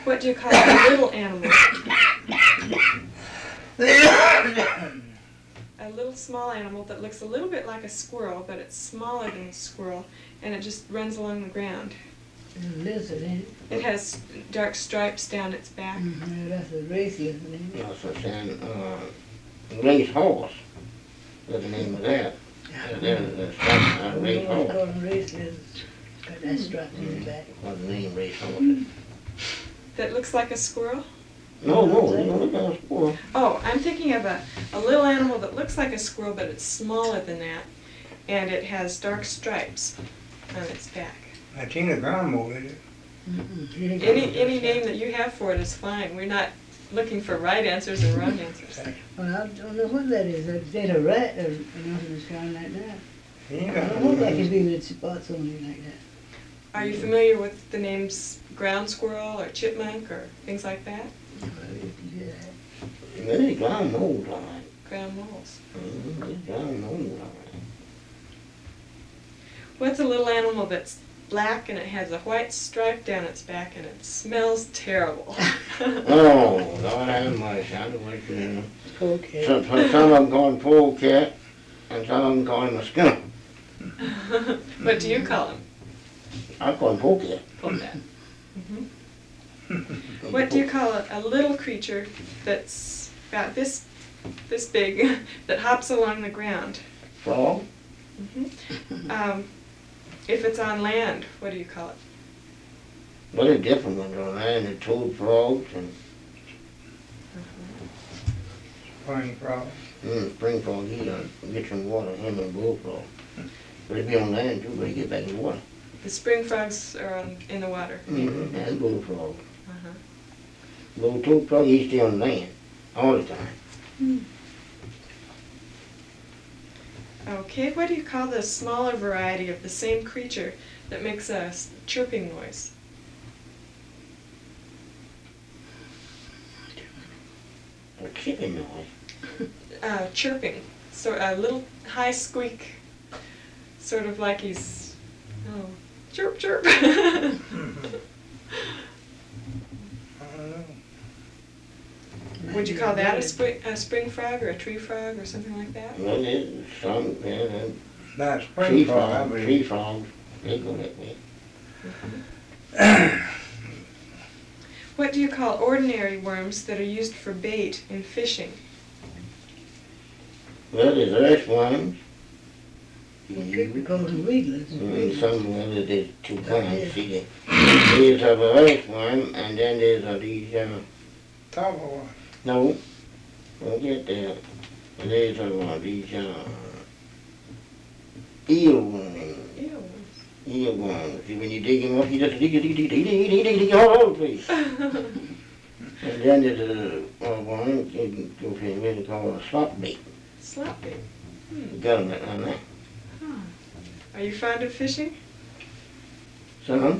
What do you call a little animal? A little small animal that looks a little bit like a squirrel, but it's smaller than a squirrel, and it just runs along the ground. A lizard, ain't it? It has dark stripes down its back. Mm-hmm. That's a race lizard, ain't it? That's a race horse. That's the name of that. Race Call horse. them race lizards. Got that strap in the back. What's the name, race horse? That looks like a squirrel? No, you don't look at a squirrel. Oh, I'm thinking of a little animal that looks like a squirrel, but it's smaller than that, and it has dark stripes on its back. I seen a ground mole in it. Any name that you have for it is fine. We're not looking for right answers or wrong answers. Well, I don't know what that is. Is that a rat or nothing that's kind of like that? He ain't I got don't no know what that name. could be with spots on it like that. Are you familiar with the names ground squirrel or chipmunk or things like that? Yeah. Really ground moles, all right. Ground moles. Ground moles, all right. What's a little animal that's black and it has a white stripe down its back and it smells terrible? Oh, Lord have mercy. I don't like you. Okay. Some of them call him polecat, and some of them call him a skunk. What do you call him? I call him polecat. Polecat. What do you call a little creature that's about this big that hops along the ground? Frog? If it's on land, what do you call it? Well, they're different ones on land. They're toad frogs and Spring frog. spring frog. He get some water, him and bullfrog. But he be on land too, but he get back in the water. The spring frogs are in the water. And bullfrog. Uh-huh. Little toad frog, he stay on land all the time. Okay, what do you call the smaller variety of the same creature that makes a chirping noise? A chicken noise. Chirping. So a little high squeak, sort of like he's, chirp, chirp. I don't know. Would you call that a spring frog or a tree frog or something like that? Well, there's some, Not tree spring frog, I frogs, believe. tree frogs, they go that way. What do you call ordinary worms that are used for bait in fishing? Well, there's earthworms. We call them wigglers. Some, well, there's two kinds, see, there's an earthworm, and then there's these, Top of one. no, don't get that. There's these, eelworms. Eelworms. See, when you dig them up, you just dig all over the place. And then there's a worm, you go for really called a slop bait. Slop bait. Government on that. Are you fond of fishing? Some,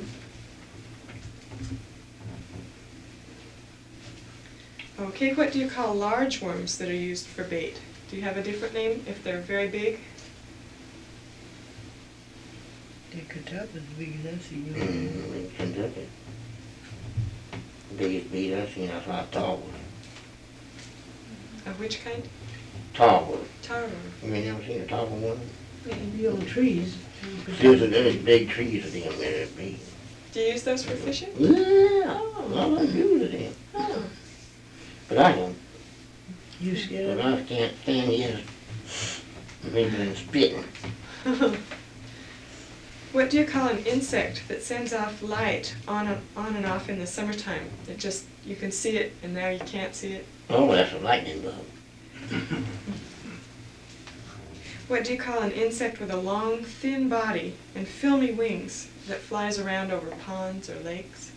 Okay, what do you call large worms that are used for bait? Do you have a different name if they're very big? They could top as big as I see you. in Kentucky. Biggest bait I've seen, I saw a tall one. Of which kind? Tall one. Tar worm. You mean, never seen a tall one? They be on trees. There's big trees of them, they're big. Do you use those for fishing? Yeah, I like use them. Oh. But I don't. You But scared? I can't stand his drinking and spitting. What do you call an insect that sends off light on and off in the summertime? It just, you can see it and now you can't see it. Oh, that's a lightning bug. What do you call an insect with a long, thin body and filmy wings that flies around over ponds or lakes?